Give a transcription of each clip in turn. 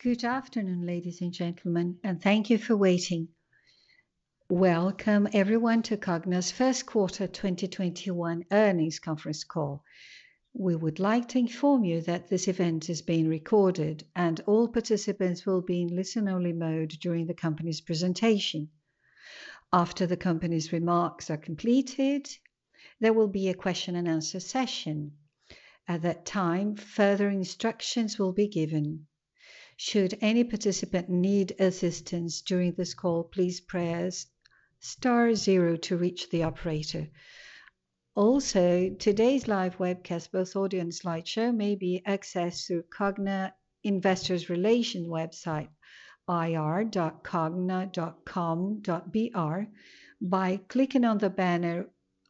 Good afternoon, ladies and gentlemen, and thank you for waiting. Welcome everyone to Cogna's first quarter 2021 earnings conference call. We would like to inform you that this event is being recorded and all participants will be in listen-only mode during the company's presentation. After the company's remarks are completed, there will be a question and answer session. At that time, further instructions will be given. Should any participant need assistance during this call, please press *0 to reach the operator. Also, today's live webcast, both audio and slideshow, may be accessed through Cogna Investors Relations website, ir.cogna.com.br, by clicking on the banner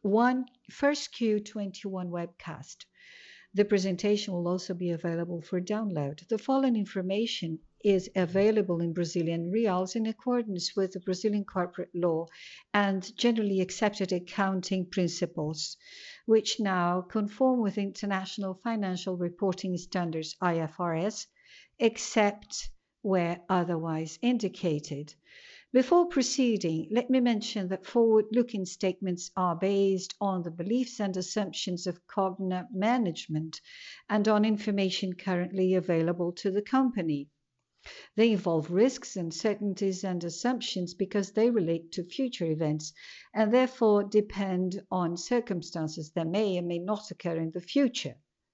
1Q21 webcast. The presentation will also be available for download. The following information is available in Brazilian reals in accordance with the Brazilian corporate law and generally accepted accounting principles, which now conform with International Financial Reporting Standards, IFRS, except where otherwise indicated. Before proceeding, let me mention that forward-looking statements are based on the beliefs and assumptions of Cogna management and on information currently available to the company. They involve risks, uncertainties, and assumptions because they relate to future events and therefore depend on circumstances that may or may not occur in the future.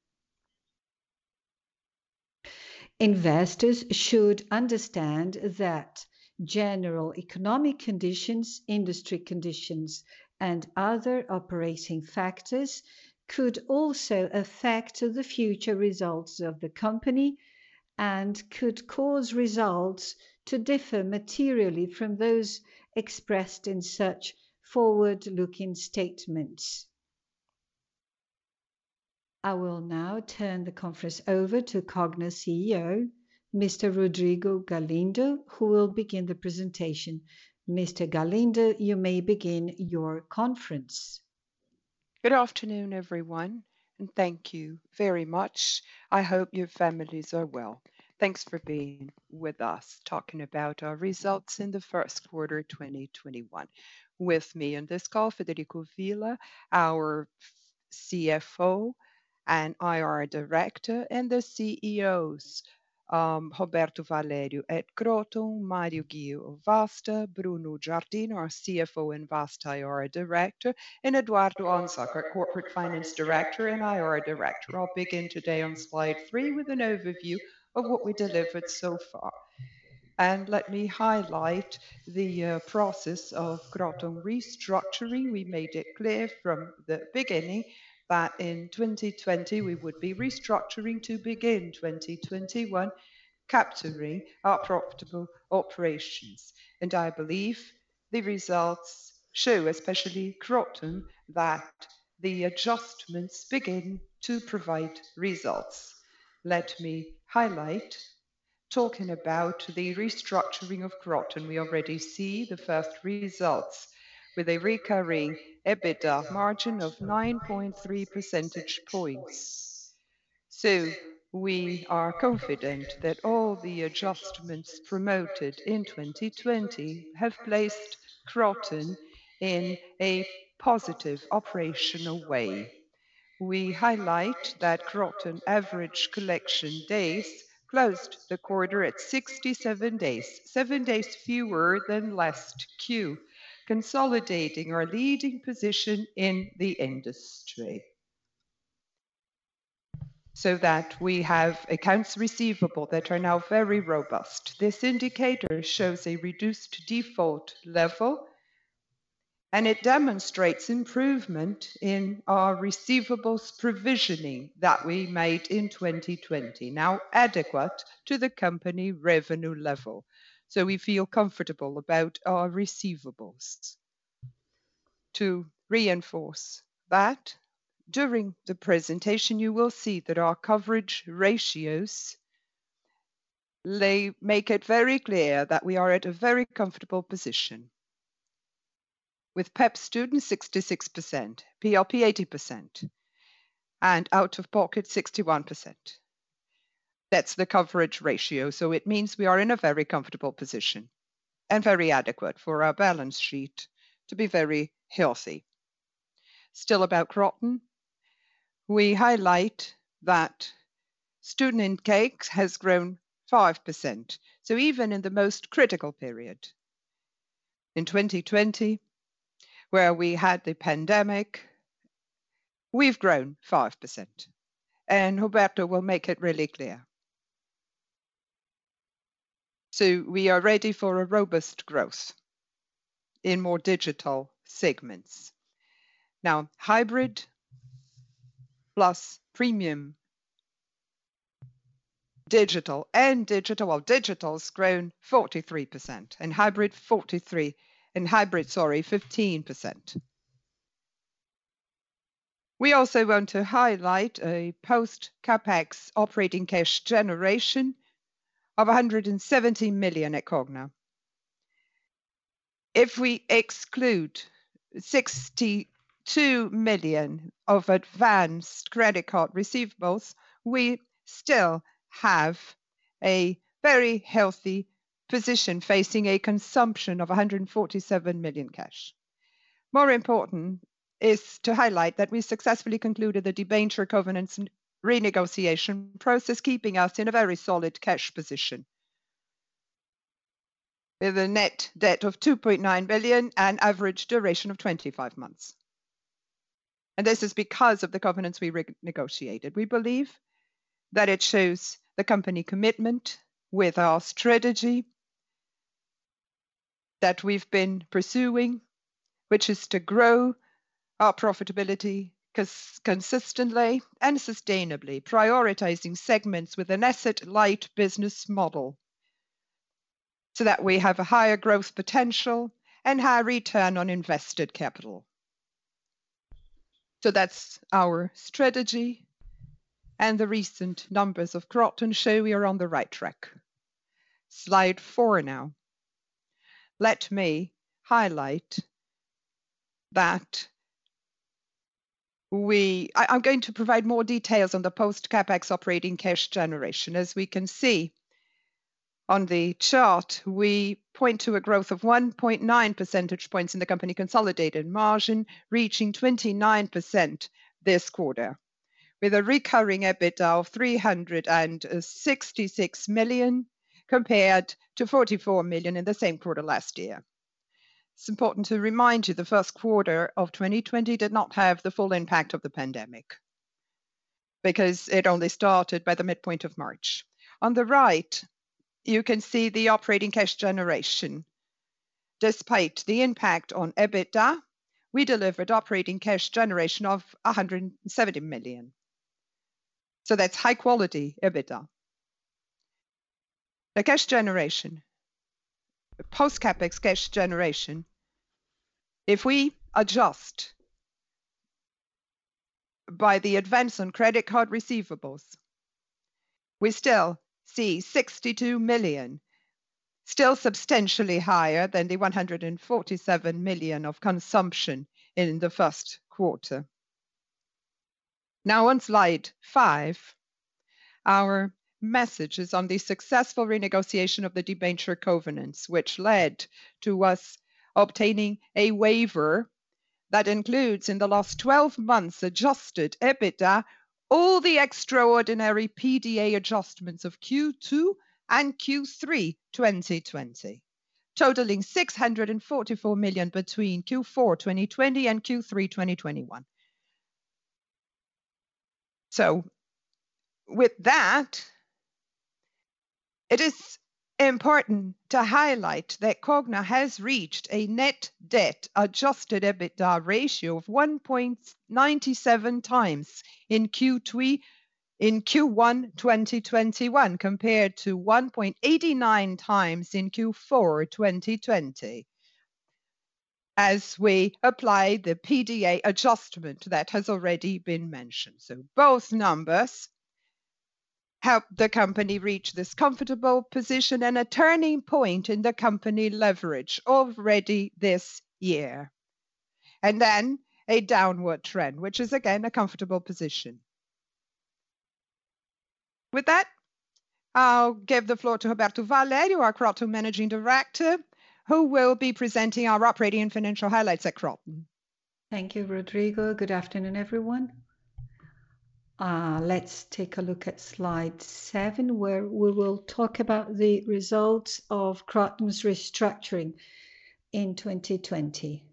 Investors should understand that general economic conditions, industry conditions, and other operating factors could also affect the future results of the company and could cause results to differ materially from those expressed in such forward-looking statements. I will now turn the conference over to Cogna CEO, Mr. Rodrigo Galindo, who will begin the presentation. Mr. Galindo, you may begin your conference. Good afternoon, everyone, and thank you very much. I hope your families are well. Thanks for being with us, talking about our results in the first quarter 2021. With me on this call, Federico Villa, our CFO and IR Director, and the CEOs, Roberto Valério at Kroton, Mário Ghio of Vasta, Bruno Giardino, our CFO and Vasta IR Director, and Eduardo Honzák, our Corporate Finance Director and IR Director. I'll begin today on slide 3 with an overview of what we delivered so far. And let me highlight the process of Kroton restructuring. We made it clear from the beginning that in 2020 we would be restructuring to begin 2021, capturing our profitable operations. And I believe the results show, especially Kroton, that the adjustments begin to provide results. Let me highlight, talking about the restructuring of Kroton, we already see the first results with a recurring EBITDA margin of 9.3 percentage points. So we are confident that all the adjustments promoted in 2020 have placed Kroton in a positive operational way. We highlight that Kroton average collection days closed the quarter at 67 days, 7 days fewer than last Q, consolidating our leading position in the industry. So that we have accounts receivable that are now very robust. This indicator shows a reduced default level and it demonstrates improvement in our receivables provisioning that we made in 2020, now adequate to the company revenue level. So we feel comfortable about our receivables. To reinforce that, during the presentation you will see that our coverage ratios make it very clear that we are at a very comfortable position. With PEP students 66%, PLP 80%, and out-of-pocket 61%. That's the coverage ratio. So it means we are in a very comfortable position and very adequate for our balance sheet to be very healthy. Still about Kroton, we highlight that student intake has grown 5%. So even in the most critical period, in 2020, where we had the pandemic, we've grown 5%. And Roberto will make it really clear. So we are ready for a robust growth in more digital segments. Now, hybrid plus premium digital and digital, well, digital's grown 43% and hybrid 43, and hybrid, sorry, 15%. We also want to highlight a post-capex operating cash generation of 170 million at Cogna. If we exclude 62 million of advanced credit card receivables, we still have a very healthy position facing a consumption of 147 million cash. More important is to highlight that we successfully concluded the debenture covenants renegotiation process, keeping us in a very solid cash position with a net debt of 2.9 billion and average duration of 25 months. And this is because of the covenants we renegotiated. We believe that it shows the company commitment with our strategy that we've been pursuing, which is to grow our profitability consistently and sustainably, prioritizing segments with an asset-light business model so that we have a higher growth potential and higher return on invested capital. So that's our strategy, and the recent numbers of Kroton show we are on the right track. Slide 4 now. Let me highlight that I'm going to provide more details on the post-capex operating cash generation. As we can see on the chart, we point to a growth of 1.9 percentage points in the company consolidated margin, reaching 29% this quarter, with a recurring EBITDA of 366 million compared to 44 million in the same quarter last year. It's important to remind you the first quarter of 2020 did not have the full impact of the pandemic because it only started by the midpoint of March. On the right, you can see the operating cash generation. Despite the impact on EBITDA, we delivered operating cash generation of 170 million. So that's high quality EBITDA. The cash generation, post-capex cash generation, if we adjust by the advance on credit card receivables, we still see 62 million, still substantially higher than the 147 million of consumption in the first quarter. Now on slide 5, our message is on the successful renegotiation of the debenture covenants, which led to us obtaining a waiver that includes in the last 12 months adjusted EBITDA all the extraordinary PDA adjustments of Q2 and Q3 2020, totaling 644 million between Q4 2020 and Q3 2021. So with that, it is important to highlight that Cogna has reached a net debt adjusted EBITDA ratio of 1.97 times in Q1 2021 compared to 1.89 times in Q4 2020, as we apply the PDA adjustment that has already been mentioned. So both numbers help the company reach this comfortable position and a turning point in the company leverage already this year. And then a downward trend, which is again a comfortable position. With that, I'll give the floor to Roberto Valério, our Kroton Managing Director, who will be presenting our operating and financial highlights at Kroton. Thank you, Rodrigo. Good afternoon, everyone. Let's take a look at slide 7, where we will talk about the results of Kroton's restructuring in 2020.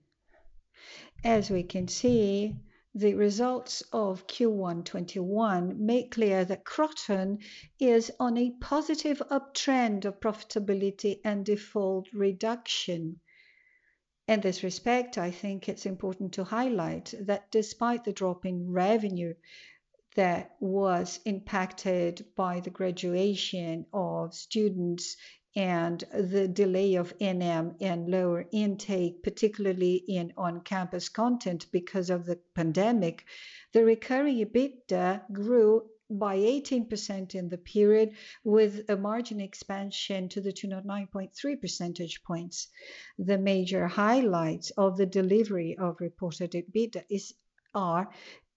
As we can see, the results of Q1 21 make clear that Kroton is on a positive uptrend of profitability and default reduction. In this respect, I think it's important to highlight that despite the drop in revenue that was impacted by the graduation of students and the delay of NM and lower intake, particularly in on-campus content because of the pandemic, the recurring EBITDA grew by 18% in the period, with a margin expansion to the tune of 9.3 percentage points. The major highlights of the delivery of reported EBITDA are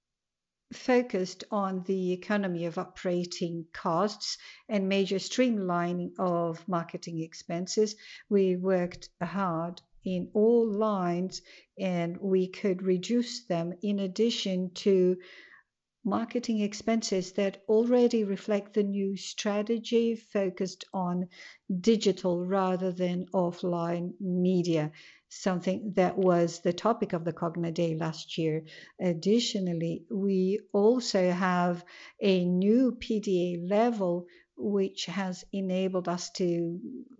focused on the economy of operating costs and major streamlining of marketing expenses. We worked hard in all lines and we could reduce them, in addition to marketing expenses that already reflect the new strategy focused on digital rather than offline media, something that was the topic of the Cogna Day last year. Additionally, we also have a new PDA level, which has enabled us to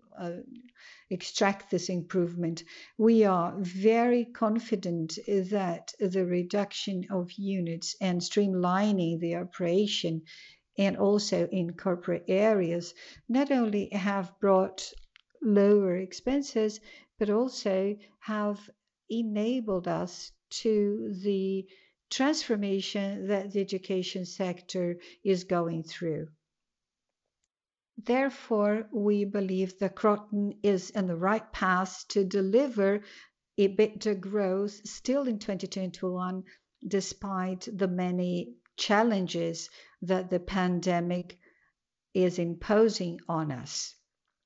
extract this improvement. We are very confident that the reduction of units and streamlining the operation, and also in corporate areas, not only have brought lower expenses, but also have enabled us to the transformation that the education sector is going through. Therefore, we believe that Kroton is on the right path to deliver EBITDA growth still in 2021, despite the many challenges that the pandemic is imposing on us.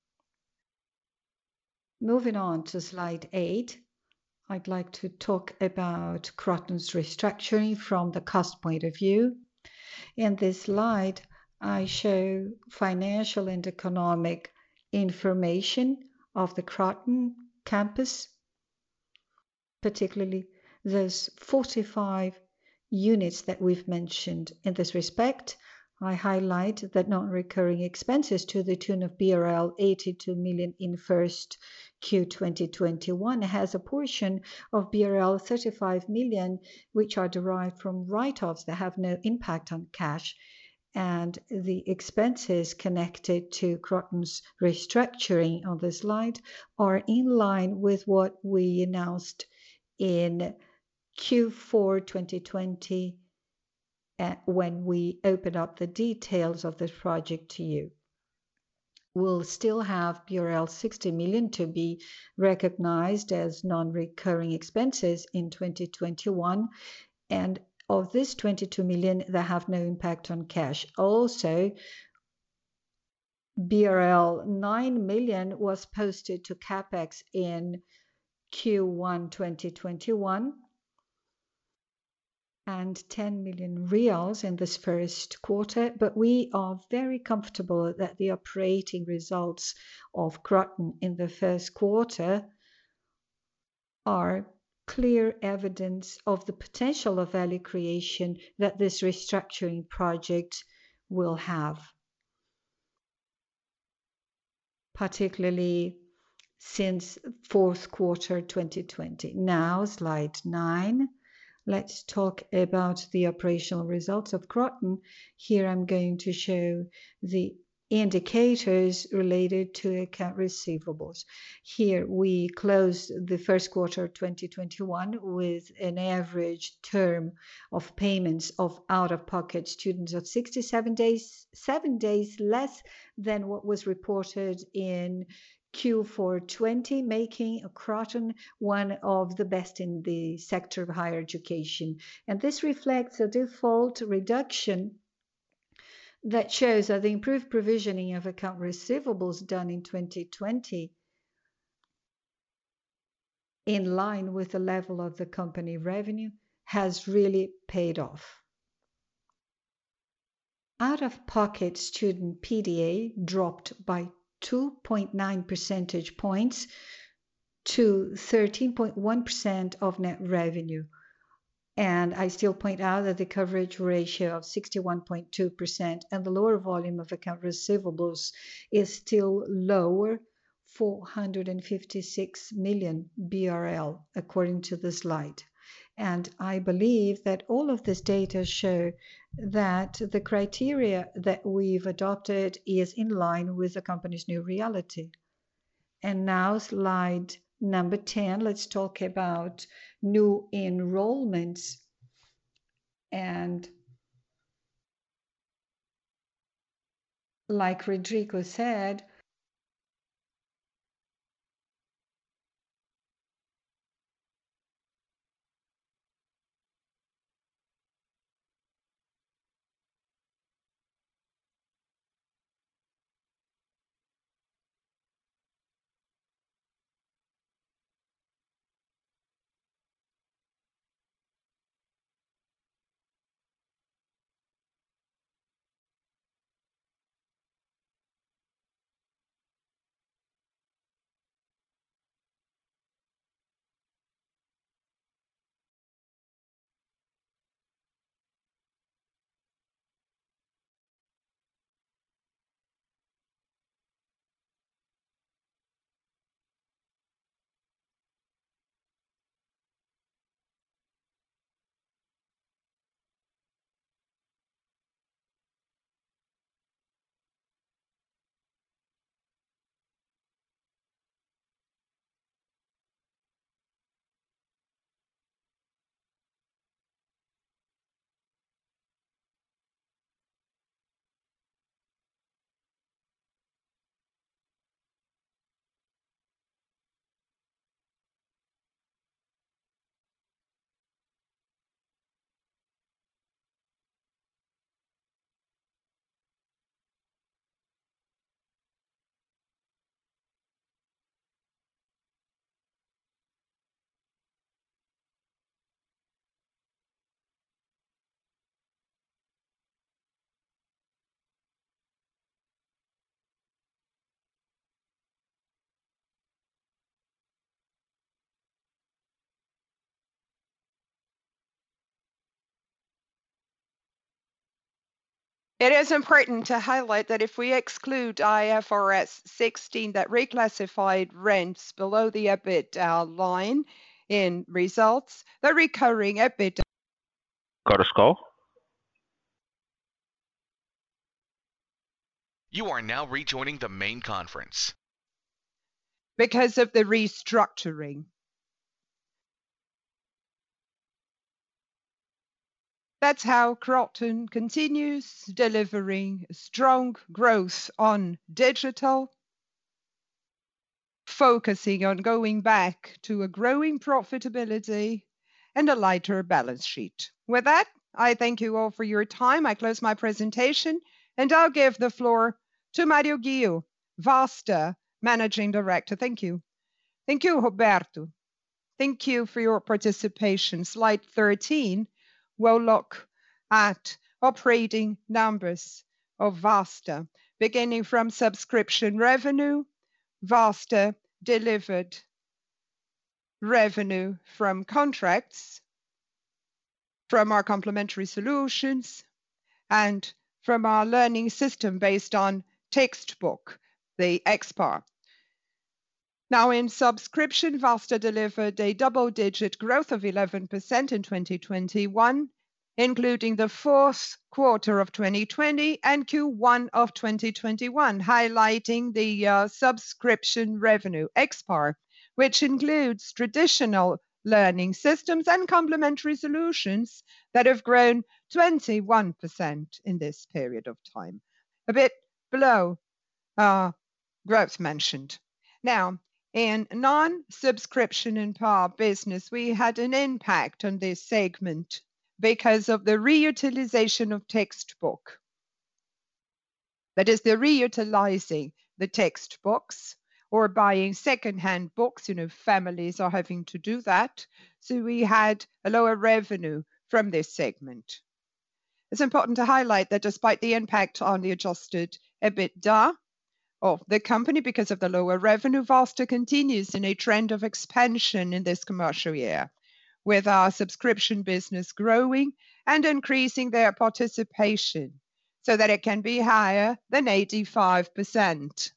Moving on to slide 8, I'd like to talk about Kroton's restructuring from the cost point of view. In this slide, I show financial and economic information of the Kroton campus, particularly those 45 units that we've mentioned. In this respect, I highlight that non-recurring expenses to the tune of BRL 82 million in first Q 2021 has a portion of BRL 35 million, which are derived from write-offs that have no impact on cash. And the expenses connected to Kroton's restructuring on the slide are in line with what we announced in Q4 2020 when we opened up the details of this project to you. We'll still have BRL 60 million to be recognized as non-recurring expenses in 2021, and of this 22 million that have no impact on cash. Also, BRL 9 million was posted to CapEx in Q1 2021 and 10 million reals in this first quarter, but we are very comfortable that the operating results of Kroton in the first quarter are clear evidence of the potential of value creation that this restructuring project will have, particularly since fourth quarter 2020. Now, slide 9. Let's talk about the operational results of Kroton. Here I'm going to show the indicators related to account receivables. Here we closed the first quarter 2021 with an average term of payments of out-of-pocket students of 67 days, 7 days less than what was reported in Q4 20, making Kroton one of the best in the sector of higher education. And this reflects a default reduction that shows that the improved provisioning of account receivables done in 2020, in line with the level of the company revenue, has really paid off. Out-of-pocket student PDA dropped by 2.9 percentage points to 13.1% of net revenue. And I still point out that the coverage ratio of 61.2% and the lower volume of account receivables is still lower, 456 million BRL, according to the slide. And I believe that all of this data show that the criteria that we've adopted is in line with the company's new reality. And now slide number 10, let's talk about new enrollments. And like Rodrigo said, It is important to highlight that if we exclude IFRS 16 that reclassified rents below the EBITDA line in results, the recurring EBITDA Chorus Call. You are now rejoining the main conference. because of the restructuring. That's how Kroton continues delivering strong growth on digital, focusing on going back to a growing profitability and a lighter balance sheet. With that, I thank you all for your time. I close my presentation, and I'll give the floor to Mário Ghio, Vasta Managing Director. Thank you. Thank you, Roberto. Thank you for your participation. Slide 13 will look at operating numbers of Vasta. Beginning from subscription revenue, Vasta delivered revenue from contracts, from our complementary solutions, and from our learning system based on textbook, the Expar. Now, in subscription, Vasta delivered a double-digit growth of 11% in 2021, including the fourth quarter of 2020 and Q1 of 2021, highlighting the subscription revenue, Expar, which includes traditional learning systems and complementary solutions that have grown 21% in this period of time, a bit below growth mentioned. Now, in non-subscription and PAR business, we had an impact on this segment because of the reutilization of textbook. That is, they're reutilizing the textbooks or buying secondhand books. Families are having to do that. So we had a lower revenue from this segment. It's important to highlight that despite the impact on the adjusted EBITDA of the company because of the lower revenue, Vasta continues in a trend of expansion in this commercial year, with our subscription business growing and increasing their participation so that it can be higher than 85%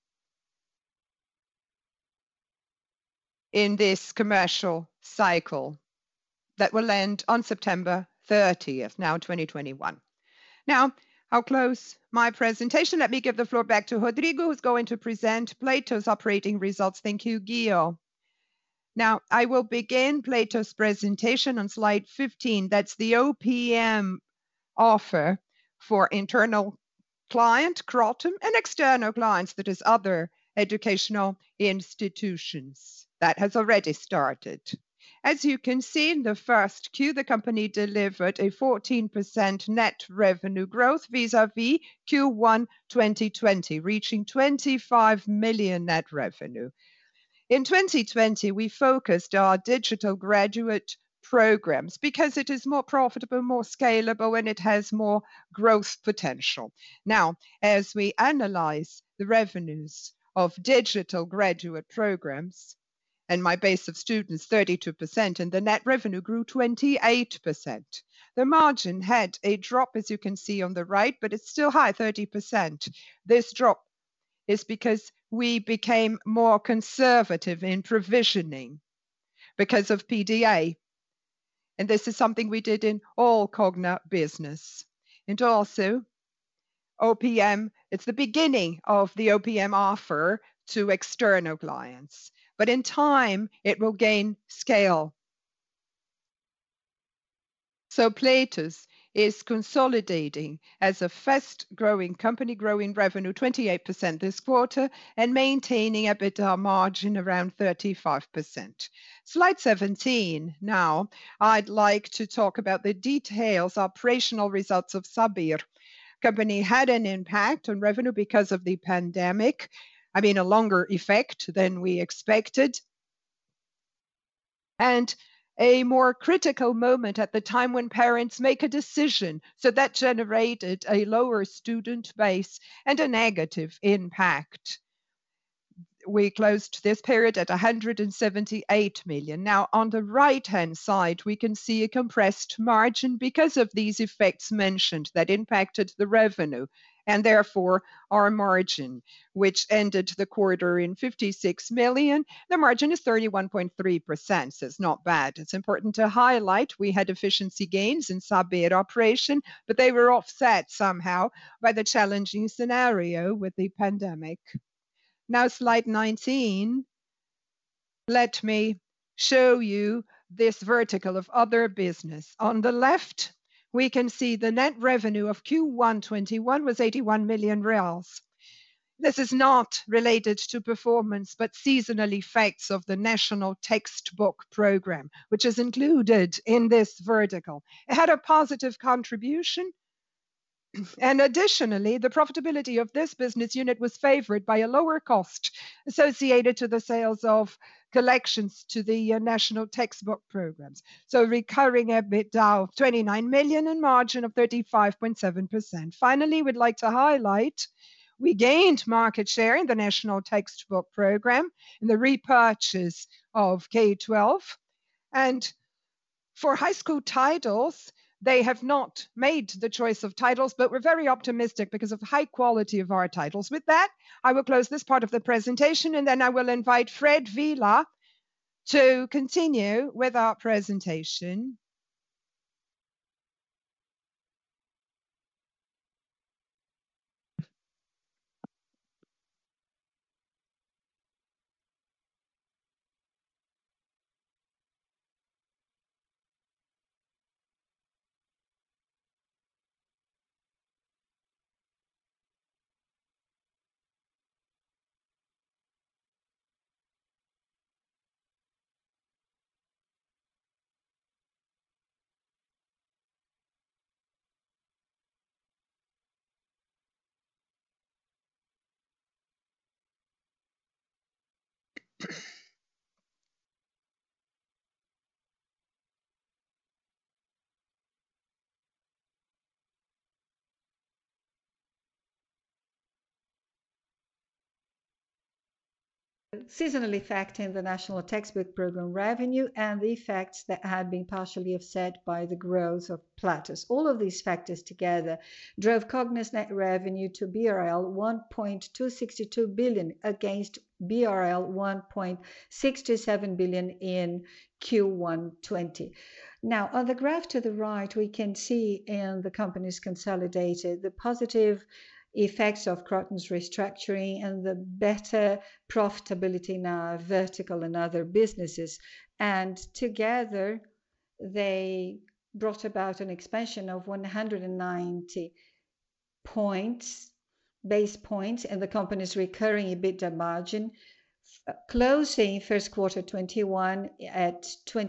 in this commercial cycle that will end on September 30th, now 2021. Now, I'll close my presentation. Let me give the floor back to Rodrigo, who's going to present Platos operating results. Thank you, Guido. Now, I will begin Platos presentation on slide 15. That's the OPM offer for internal client, Kroton, and external clients, that is other educational institutions. That has already started. As you can see in the first Q, the company delivered a 14% net revenue growth vis-à-vis Q1 2020, reaching 25 million net revenue. In 2020, we focused our digital graduate programs because it is more profitable, more scalable, and it has more growth potential. Now, as we analyze the revenues of digital graduate programs, and my base of students 32%, and the net revenue grew 28%. The margin had a drop, as you can see on the right, but it's still high, 30%. This drop is because we became more conservative in provisioning because of PDA. And this is something we did in all Cogna business. And also, OPM, it's the beginning of the OPM offer to external clients. But in time, it will gain scale. So Platos is consolidating as a fast-growing company, growing revenue 28% this quarter and maintaining EBITDA margin around 35%. Slide 17. Now, I'd like to talk about the details, operational results of Saber. Company had an impact on revenue because of the pandemic. A longer effect than we expected. And a more critical moment at the time when parents make a decision. So that generated a lower student base and a negative impact. We closed this period at 178 million. Now, on the right-hand side, we can see a compressed margin because of these effects mentioned that impacted the revenue, and therefore our margin, which ended the quarter in 56 million. The margin is 31.3%, so it's not bad. It's important to highlight we had efficiency gains in Saber operation, but they were offset somehow by the challenging scenario with the pandemic. Now, slide 19. Let me show you this vertical of other business. On the left, we can see the net revenue of Q1 21 was 81 million reals. This is not related to performance, but seasonal effects of the National Textbook Program, which is included in this vertical. It had a positive contribution. And additionally, the profitability of this business unit was favored by a lower cost associated to the sales of collections to the national textbook programs. So recurring EBITDA of 29 million and margin of 35.7%. Finally, we'd like to highlight we gained market share in the national textbook program in the repurchase of K-12. And for high school titles, they have not made the choice of titles, but we're very optimistic because of the high quality of our titles. With that, I will close this part of the presentation, and then I will invite Fred Vila to continue with our presentation. Seasonal effect in the national textbook program revenue and the effects that had been partially offset by the growth of Platos. All of these factors together drove Cogna's net revenue to BRL 1.262 billion against BRL 1.627 billion in Q1 20. Now, on the graph to the right, we can see in the company's consolidated the positive effects of Kroton's restructuring and the better profitability in our vertical and other businesses. And together, they brought about an expansion of 190 base points in the company's recurring EBITDA margin, closing first quarter 21 at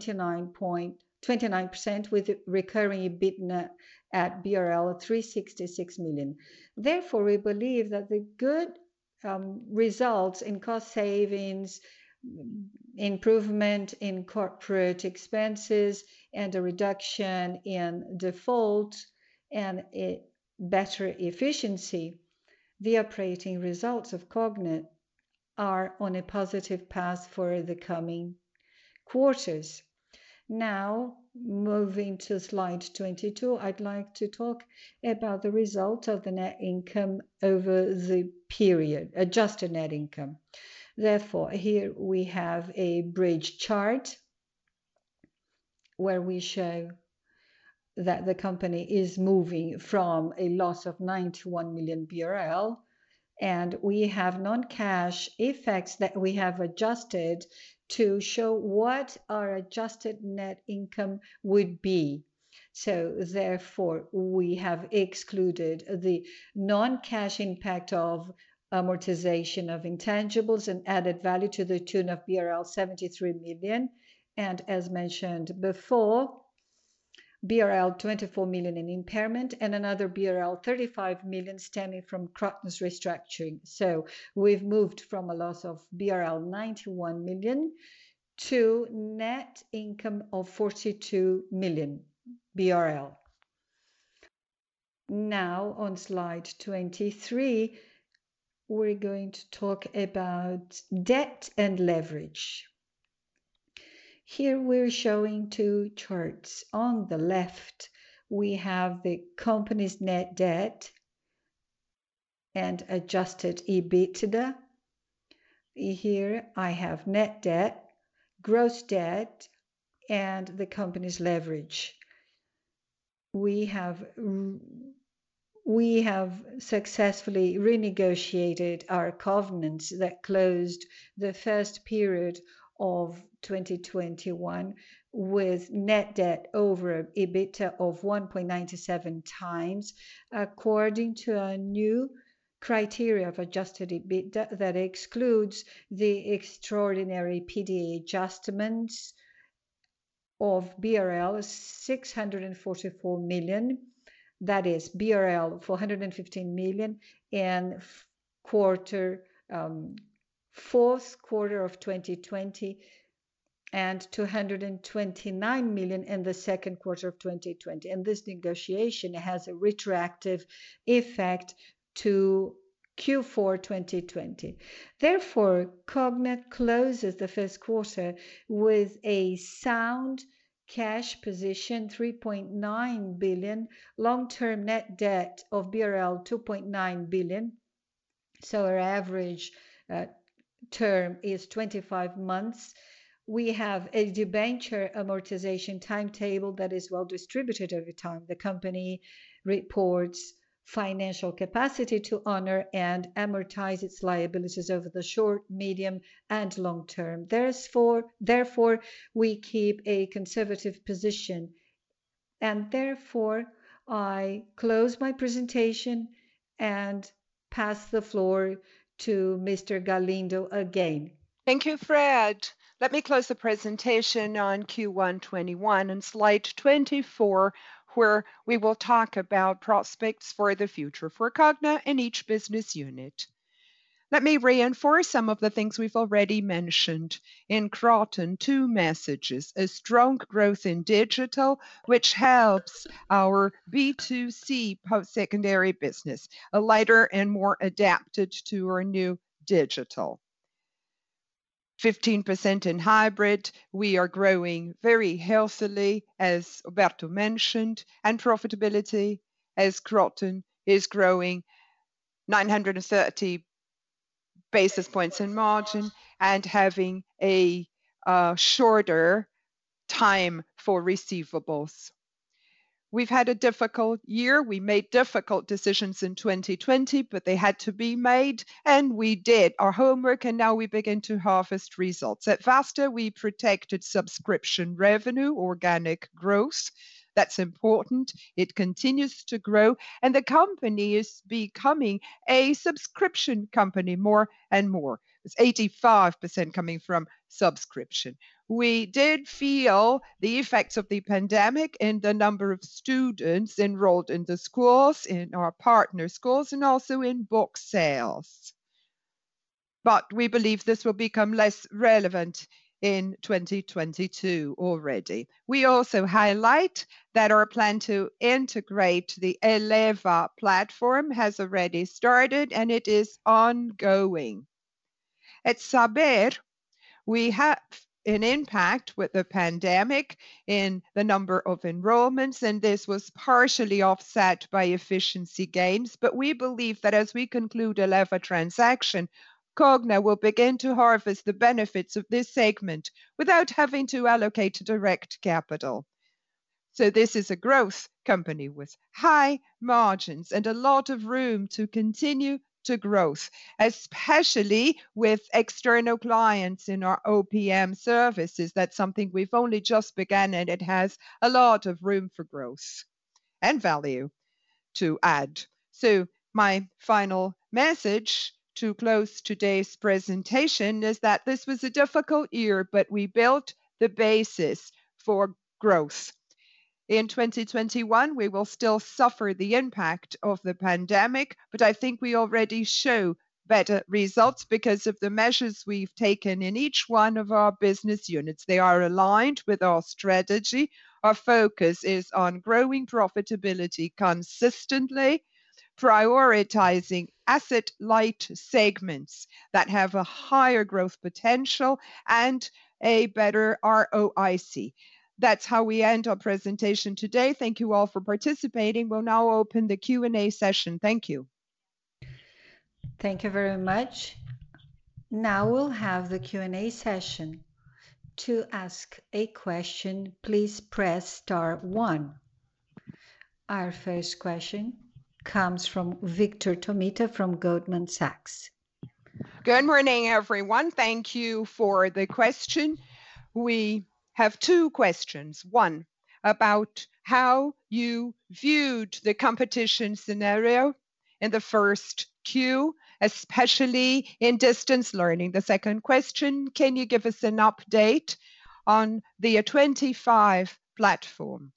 29% with recurring EBITDA at BRL 366 million. Therefore, we believe that the good results in cost savings, improvement in corporate expenses, and a reduction in default and a better efficiency, the operating results of Cogna are on a positive path for the coming quarters. Now, moving to slide 22, I'd like to talk about the result of the net income over the period, adjusted net income. Therefore, here we have a bridge chart where we show that the company is moving from a loss of 91 million BRL, and we have non-cash effects that we have adjusted to show what our adjusted net income would be. So therefore, we have excluded the non-cash impact of amortization of intangibles and added value to the tune of BRL 73 million. And as mentioned before, BRL 24 million in impairment and another BRL 35 million stemming from Kroton's restructuring. So we've moved from a loss of BRL 91 million to net income of 42 million BRL. Now on slide 23, we're going to talk about debt and leverage. Here we're showing two charts. On the left, we have the company's net debt and adjusted EBITDA. Here I have net debt, gross debt, and the company's leverage. We have successfully renegotiated our covenants that closed the first period of 2021 with net debt over EBITDA of 1.97 times, according to a new criteria of adjusted EBITDA that excludes the extraordinary PDA adjustments of BRL 644 million, that is BRL 415 million in fourth quarter of 2020 and 229 million in the second quarter of 2020. And this negotiation has a retroactive effect to Q4 2020. Therefore, Cogna closes the first quarter with a sound cash position, 3.9 billion, long-term net debt of BRL 2.9 billion. So our average term is 25 months. We have a debenture amortization timetable that is well distributed over time. The company reports financial capacity to honor and amortize its liabilities over the short, medium, and long term. Therefore, we keep a conservative position. And therefore, I close my presentation and pass the floor to Mr. Galindo again. Thank you, Fred. Let me close the presentation on Q1 21 and slide 24, where we will talk about prospects for the future for Cogna in each business unit. Let me reinforce some of the things we've already mentioned. In Kroton, 2 messages: a strong growth in digital, which helps our B2C post-secondary business, a lighter and more adapted to our new digital. 15% in hybrid. We are growing very healthily, as Roberto mentioned, and profitability, as Kroton is growing 930 basis points in margin and having a shorter time for receivables. We've had a difficult year. We made difficult decisions in 2020, but they had to be made, and we did our homework, and now we begin to harvest results. At Vasta, we protected subscription revenue, organic growth. That's important. It continues to grow, and the company is becoming a subscription company more and more. It's 85% coming from subscription. We did feel the effects of the pandemic in the number of students enrolled in the schools, in our partner schools, and also in book sales. But we believe this will become less relevant in 2022 already. We also highlight that our plan to integrate the Eleva platform has already started, and it is ongoing. At Saber, we have an impact with the pandemic in the number of enrollments, and this was partially offset by efficiency gains. But we believe that as we conclude Eleva transaction, Cogna will begin to harvest the benefits of this segment without having to allocate direct capital. So this is a growth company with high margins and a lot of room to continue to growth, especially with external clients in our OPM services. That's something we've only just begun, and it has a lot of room for growth and value to add. So my final message to close today's presentation is that this was a difficult year, but we built the basis for growth. In 2021, we will still suffer the impact of the pandemic, but I think we already show better results because of the measures we've taken in each one of our business units. They are aligned with our strategy. Our focus is on growing profitability consistently, prioritizing asset-light segments that have a higher growth potential and a better ROIC. That's how we end our presentation today. Thank you all for participating. We'll now open the Q&A session. Thank you. Thank you very much. Now we'll have the Q&A session. To ask a question, please press star 1. Our first question comes from Victor Tomita from Goldman Sachs. Good morning, everyone. Thank you for the question. We have 2 questions. One, about how you viewed the competition scenario in the first Q, especially in distance learning. The second question, can you give us an update on the 25 platform?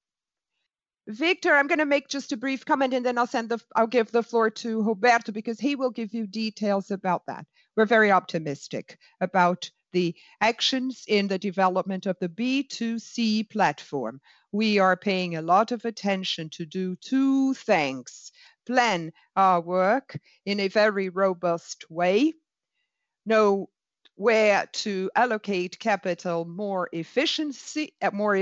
Victor, I'm going to make just a brief comment and then I'll give the floor to Roberto because he will give you details about that. We're very optimistic about the actions in the development of the B2C platform. We are paying a lot of attention to do 2 things. Plan our work in a very robust way, know where to allocate capital more efficiently,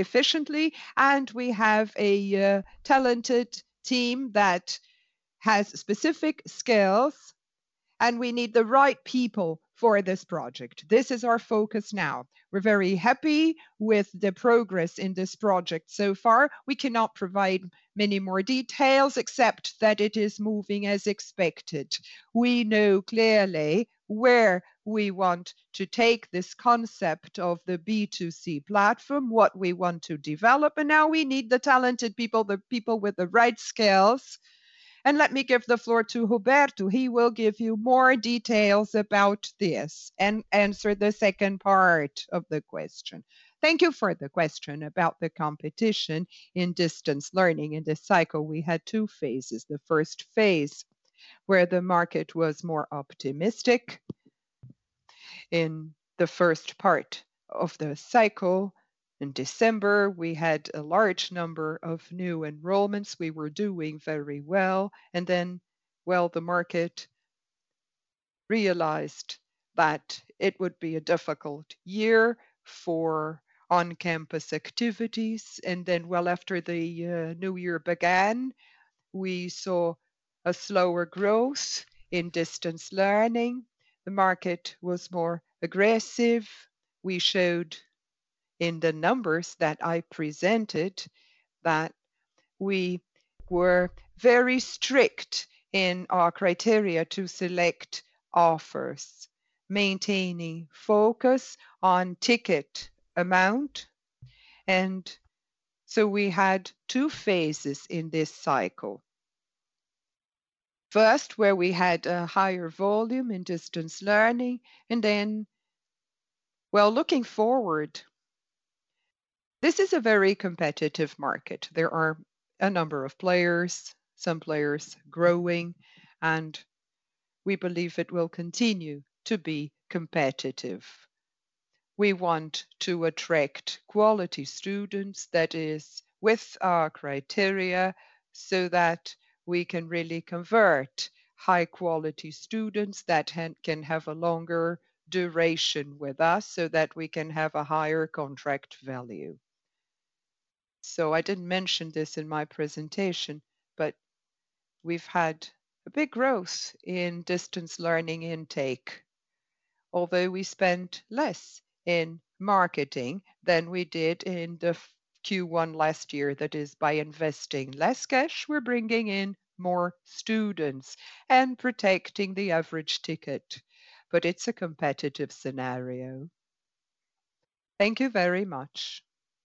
and we have a talented team that has specific skills, and we need the right people for this project. This is our focus now. We're very happy with the progress in this project so far. We cannot provide many more details except that it is moving as expected. We know clearly where we want to take this concept of the B2C platform, what we want to develop, and now we need the talented people, the people with the right skills. And let me give the floor to Roberto. He will give you more details about this and answer the second part of the question. Thank you for the question about the competition in distance learning. In this cycle, we had 2 phases. The first phase where the market was more optimistic in the first part of the cycle. In December, we had a large number of new enrollments. We were doing very well. And then, well, the market realized that it would be a difficult year for on-campus activities. And then, well, after the new year began, we saw a slower growth in distance learning. The market was more aggressive. We showed in the numbers that I presented that we were very strict in our criteria to select offers, maintaining focus on ticket amount. And so we had two phases in this cycle. First, where we had a higher volume in distance learning, and then, well, looking forward, this is a very competitive market. There are a number of players, some players growing, and we believe it will continue to be competitive. We want to attract quality students, that is, with our criteria, so that we can really convert high quality students that can have a longer duration with us so that we can have a higher contract value. So I didn't mention this in my presentation, but we've had a big growth in distance learning intake, although we spent less in marketing than we did in the Q1 last year. That is, by investing less cash, we're bringing in more students and protecting the average ticket. But it's a competitive scenario. Thank you very much.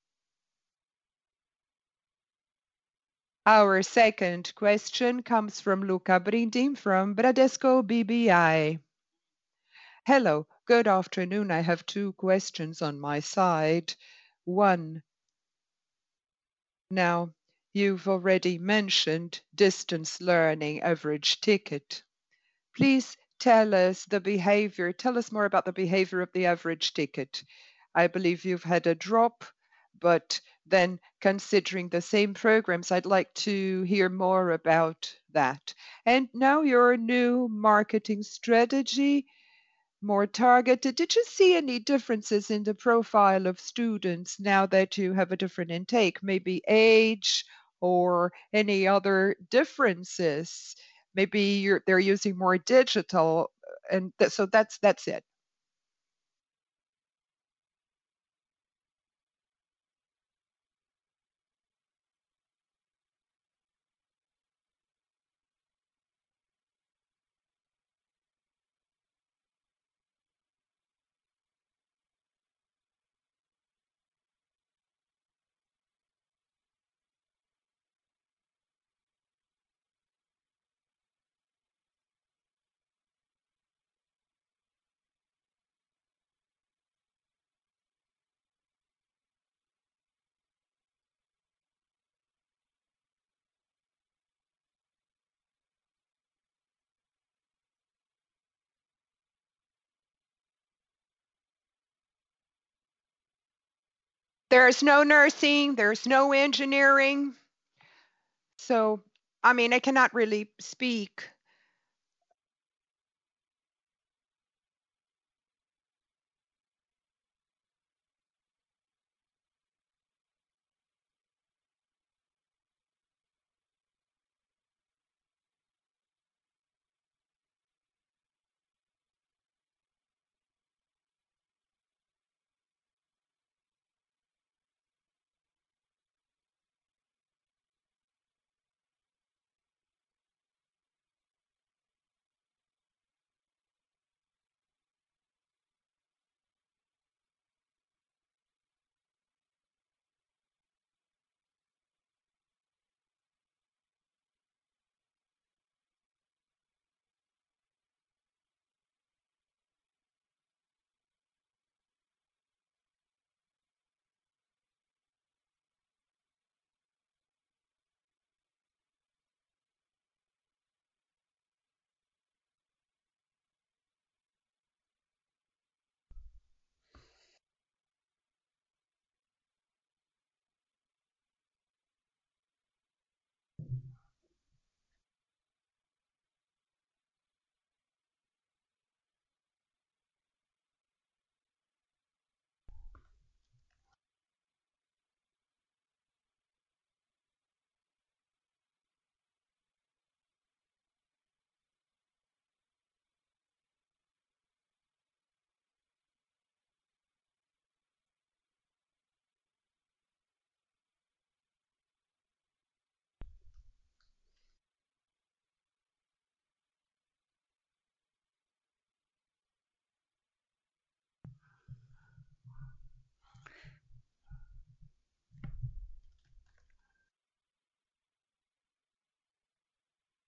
Our second question comes from Luca Brindim from Bradesco BBI. Hello, good afternoon. I have two questions on my side. One, now you've already mentioned distance learning average ticket. Please tell us more about the behavior of the average ticket. I believe you've had a drop, but then considering the same programs, I'd like to hear more about that. And now your new marketing strategy, more targeted. Did you see any differences in the profile of students now that you have a different intake, maybe age or any other differences? Maybe they're using more digital, and so that's it. There's no nursing, there's no engineering. So, I mean, I cannot really speak.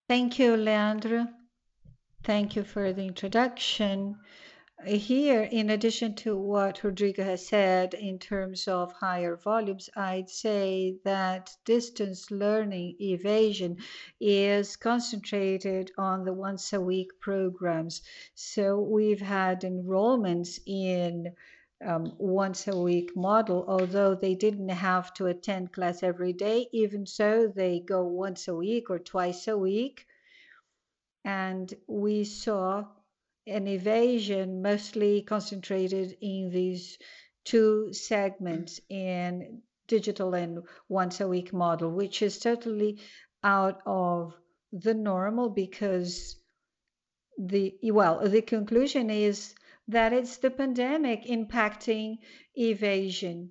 Thank you, Leandro. Thank you for the introduction. Here, in addition to what Rodrigo has said in terms of higher volumes, I'd say that distance learning evasion is concentrated on the once a week programs. So we've had enrollments in once a week model, although they didn't have to attend class every day. Even so, they go once a week or twice a week. And we saw an evasion mostly concentrated in these two segments in digital and once a week model, which is totally out of the normal because the conclusion is that it's the pandemic impacting evasion.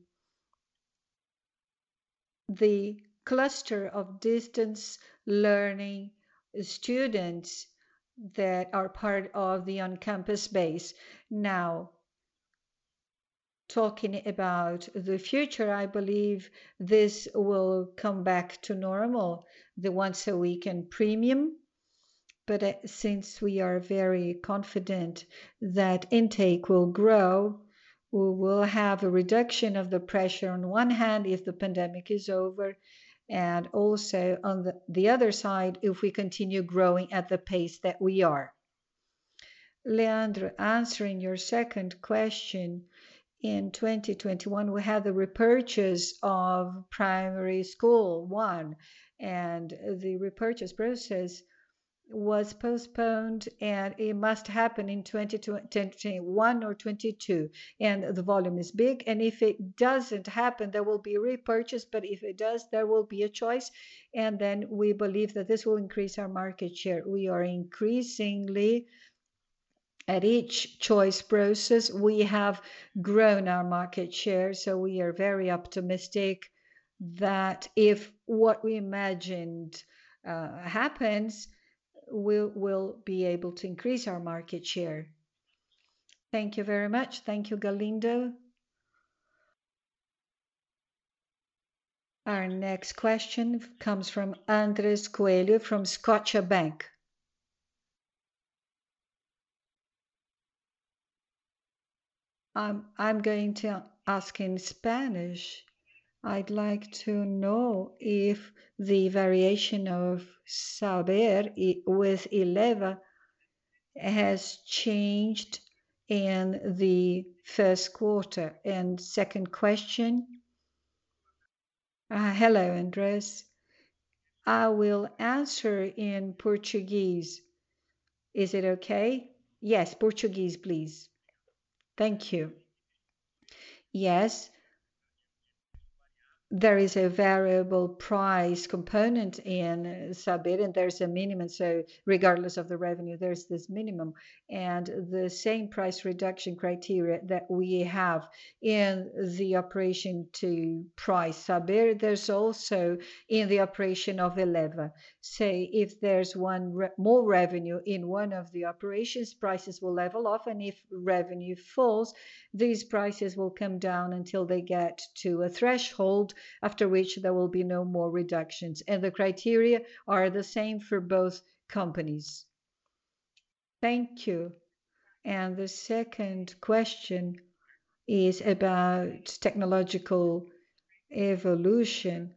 The cluster of distance learning students that are part of the on-campus base. Now, talking about the future, I believe this will come back to normal, the once a week and premium. But since we are very confident that intake will grow, we will have a reduction of the pressure on one hand if the pandemic is over, and also on the other side if we continue growing at the pace that we are. Leandro, answering your second question, in 2021 we had the repurchase of primary school one, and the repurchase process was postponed and it must happen in 2021 or 22, and the volume is big, and if it doesn't happen there will be a repurchase, but if it does there will be a choice, and then we believe that this will increase our market share. We are increasingly at each choice process we have grown our market share, so we are very optimistic that if what we imagined happens, we'll be able to increase our market share. Thank you very much. Thank you, Galindo. Our next question comes from Andres Coelho from Scotiabank. I'm going to ask in Spanish. I'd like to know if the variation of Saber with Eleva has changed in the first quarter. And second question. Hello, Andres. I will answer in Portuguese. Is it okay? Yes, Portuguese, please. Thank you. Yes, there is a variable price component in Saber, and there's a minimum. So regardless of the revenue, there's this minimum. And the same price reduction criteria that we have in the operation to price Saber, there's also in the operation of Eleva. Say if there's more revenue in one of the operations, prices will level off. And if revenue falls, these prices will come down until they get to a threshold, after which there will be no more reductions. And the criteria are the same for both companies. Thank you. And the second question is about technological evolution.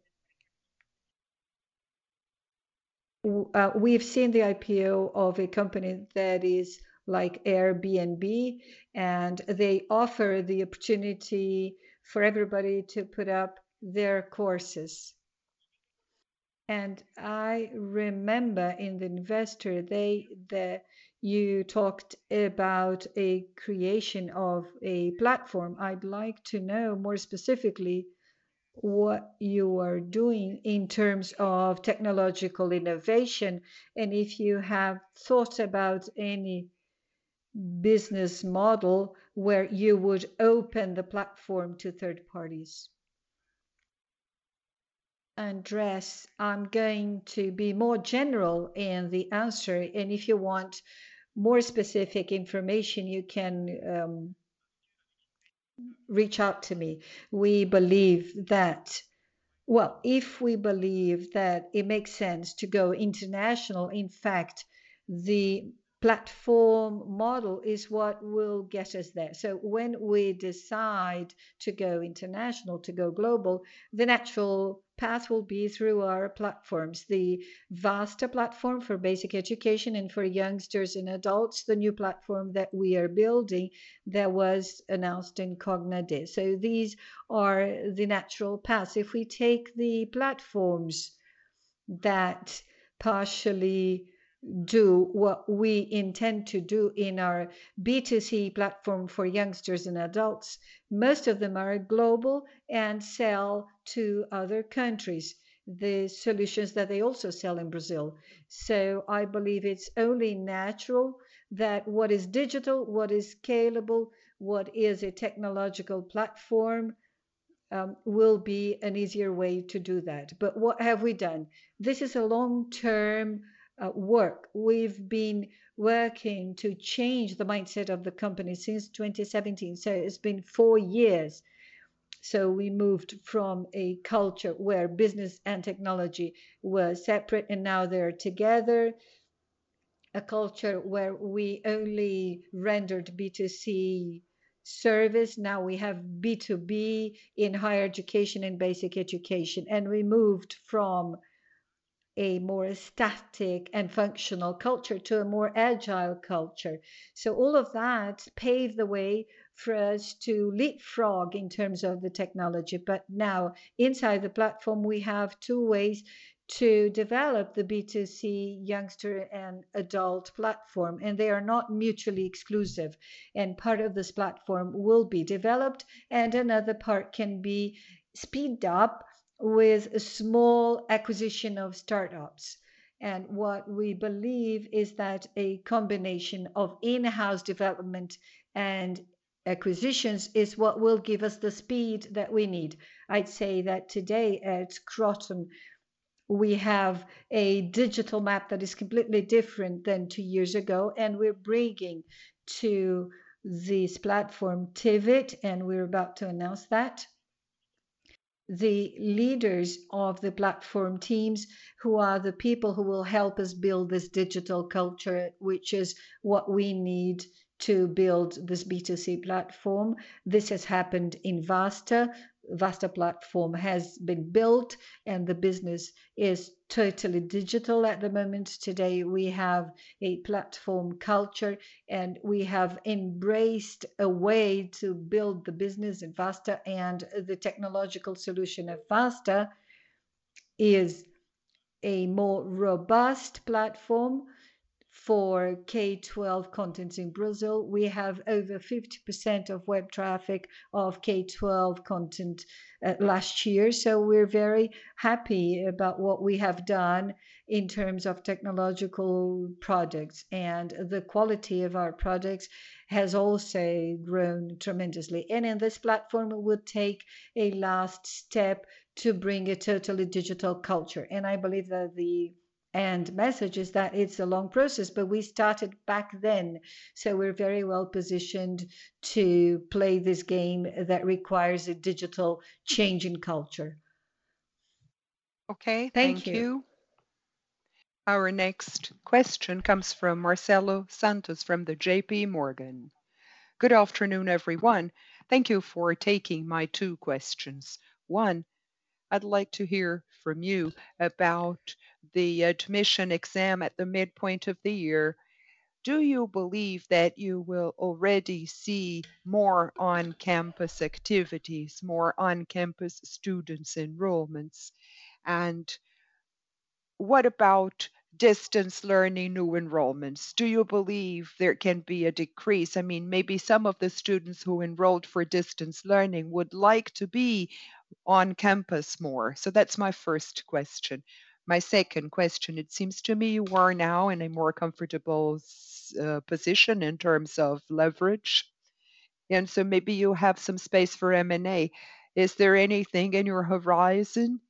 We've seen the IPO of a company that is like Airbnb, and they offer the opportunity for everybody to put up their courses. And I remember in the investor that you talked about a creation of a platform. I'd like to know more specifically what you are doing in terms of technological innovation, and if you have thought about any business model where you would open the platform to third parties. Andres, I'm going to be more general in the answer, and if you want more specific information, you can reach out to me. We believe that Well, if we believe that it makes sense to go international, in fact, the platform model is what will get us there. So when we decide to go international, to go global, the natural path will be through our platforms. The Vasta platform for basic education and for youngsters and adults, the new platform that we are building that was announced in Cognade. So these are the natural paths. If we take the platforms that partially do what we intend to do in our B2C platform for youngsters and adults, most of them are global and sell to other countries, the solutions that they also sell in Brazil. So I believe it's only natural that what is digital, what is scalable, what is a technological platform will be an easier way to do that. But what have we done? This is a long-term work. We've been working to change the mindset of the company since 2017. So it's been 4 years. So we moved from a culture where business and technology were separate and now they're together. A culture where we only rendered B2C service. Now we have B2B in higher education and basic education. And we moved from a more static and functional culture to a more agile culture. So all of that paved the way for us to leapfrog in terms of the technology. But now inside the platform, we have two ways to develop the B2C youngster and adult platform, and they are not mutually exclusive. And part of this platform will be developed, and another part can be speeded up with a small acquisition of startups. And what we believe is that a combination of in-house development and acquisitions is what will give us the speed that we need. I'd say that today at Croton, we have a digital map that is completely different than 2 years ago, and we're bringing to this platform Tivit, and we're about to announce that the leaders of the platform teams who are the people who will help us build this digital culture, which is what we need to build this B2C platform. This has happened in Vasta. Vasta platform has been built and the business is totally digital at the moment. Today we have a platform culture and we have embraced a way to build the business in Vasta, and the technological solution of Vasta is a more robust platform for K-12 contents in Brazil. We have over 50% of web traffic of K-12 content last year. So we're very happy about what we have done in terms of technological products, and the quality of our products has also grown tremendously. And in this platform, we would take a last step to bring a totally digital culture. And I believe that the and message is that it's a long process, but we started back then. So we're very well positioned to play this game that requires a digital change in culture. Okay, Thank thank you. you. Our next question comes from Marcelo Santos from the JP Morgan. Good afternoon, everyone. Thank you for taking my two questions. One, I'd like to hear from you about the admission exam at the midpoint of the year. Do you believe that you will already see more on-campus activities, more on-campus students enrollments? And what about distance learning new enrollments? Do you believe there can be a decrease? I mean, maybe some of the students who enrolled for distance learning would like to be on campus more. So that's my first question. My second question, it seems to me you are now in a more comfortable position in terms of leverage. And so maybe you have some space for M&A. Is there anything in your horizon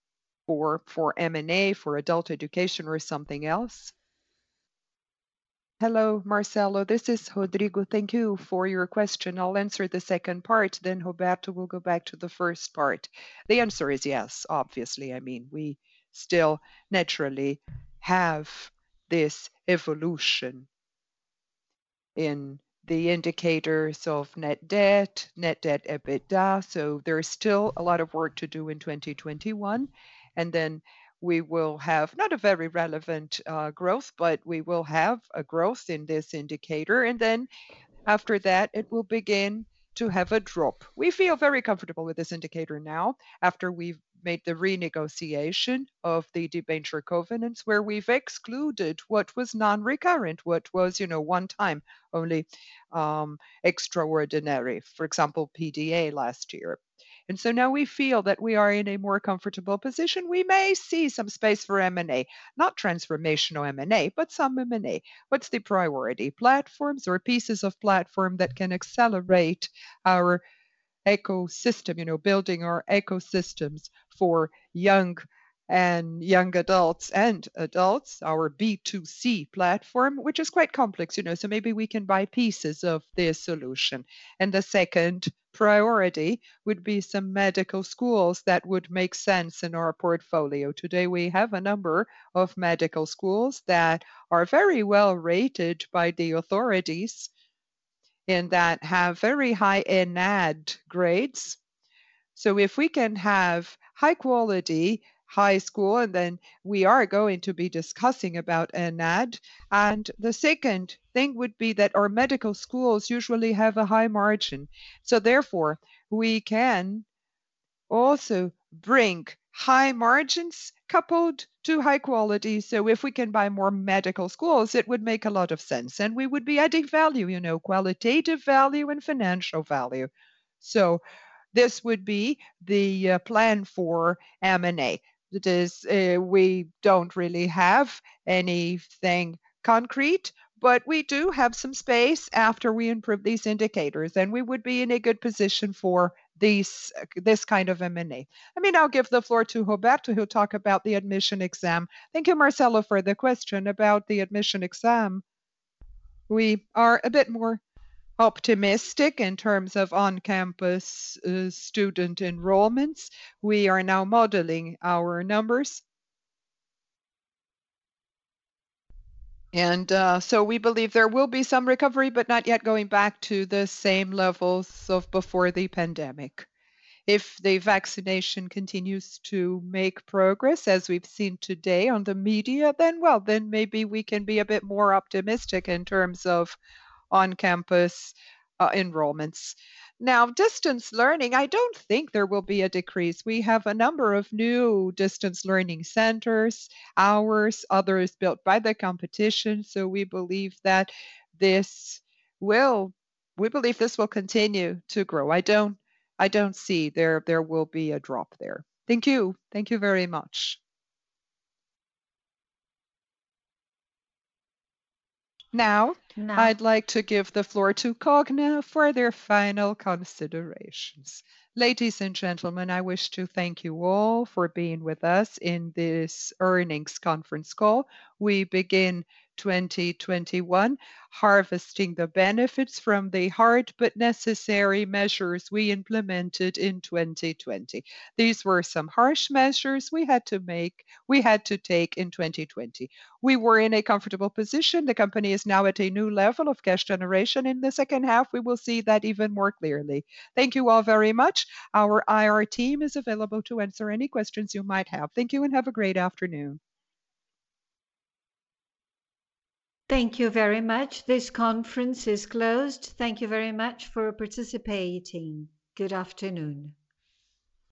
for M&A, for adult education or something else? Hello, Marcelo. This is Rodrigo. Thank you for your question. I'll answer the second part, then Roberto will go back to the first part. The answer is yes, obviously. I mean, we still naturally have this evolution in the indicators of net debt EBITDA. So there's still a lot of work to do in 2021. And then we will have not a very relevant growth, but we will have a growth in this indicator. And then after that, it will begin to have a drop. We feel very comfortable with this indicator now after we've made the renegotiation of the debenture covenants where we've excluded what was non-recurrent, what was, one time only extraordinary, for example, PDA last year. And so now we feel that we are in a more comfortable position. We may see some space for M&A, not transformational M&A, but some M&A. What's the priority? Platforms or pieces of platform that can accelerate our ecosystem, building our ecosystems for young and young adults and adults, our B2C platform, which is quite complex, so maybe we can buy pieces of this solution. And the second priority would be some medical schools that would make sense in our portfolio. Today, we have a number of medical schools that are very well rated by the authorities and that have very high ENAD grades. So if we can have high quality, high school, and then we are going to be discussing about ENAD. And the second thing would be that our medical schools usually have a high margin. So therefore, we can also bring high margins coupled to high quality. So if we can buy more medical schools, it would make a lot of sense. And we would be adding value, qualitative value and financial value. So this would be the plan for M&A. That is, we don't really have anything concrete, but we do have some space after we improve these indicators, and we would be in a good position for this kind of M&A. I mean, I'll give the floor to Roberto, who'll talk about the admission exam. Thank you, Marcelo, for the question about the admission exam. We are a bit more optimistic in terms of on-campus student enrollments. We are now modeling our numbers. And so we believe there will be some recovery, but not yet going back to the same levels of before the pandemic. If the vaccination continues to make progress, as we've seen today on the media, then maybe we can be a bit more optimistic in terms of on-campus enrollments. Now, distance learning, I don't think there will be a decrease. We have a number of new distance learning centers, ours, others built by the competition. So we believe that this will continue to grow. I don't see there will be a drop there. Thank you. Thank you very much. Now, I'd like to give the floor to Cogna for their final considerations. Ladies and gentlemen, I wish to thank you all for being with us in this earnings conference call. We begin 2021 harvesting the benefits from the hard but necessary measures we implemented in 2020. These were some harsh measures we had to take in 2020. We were in a comfortable position. The company is now at a new level of cash generation. In the second half, we will see that even more clearly. Thank you all very much. Our IR team is available to answer any questions you might have. Thank you and have a great afternoon. Thank you very much. This conference is closed. Thank you very much for participating. Good afternoon.